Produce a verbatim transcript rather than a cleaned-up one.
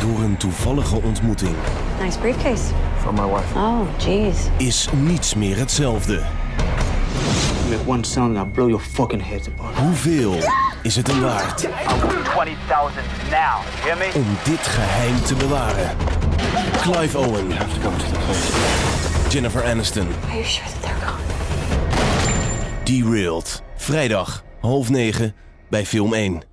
door een toevallige ontmoeting Nice briefcase. From my wife. Oh, jeez. is niets meer hetzelfde. You make one sound and I'll blow your fucking heads apart. Hoeveel is het hem waard I want twenty thousand now. You hear me? om dit geheim te bewaren? Clive Owen, Jennifer Aniston, Are you sure that they're gone? Derailed. Vrijdag, half negen, bij Film één.